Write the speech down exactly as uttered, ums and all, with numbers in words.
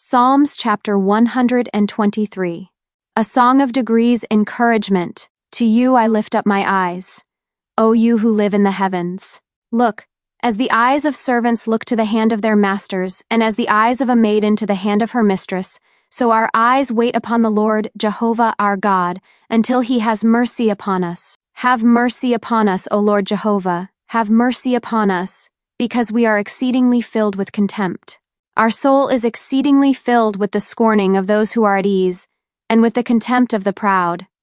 Psalms chapter one hundred twenty-three. A song of degrees encouragement. To you I lift up my eyes, O you who live in the heavens. Look, as the eyes of servants look to the hand of their masters, and as the eyes of a maiden to the hand of her mistress, so our eyes wait upon the Lord, Jehovah our God, until he has mercy upon us. Have mercy upon us, O Lord Jehovah, have mercy upon us, because we are exceedingly filled with contempt. Our soul is exceedingly filled with the scorning of those who are at ease, and with the contempt of the proud.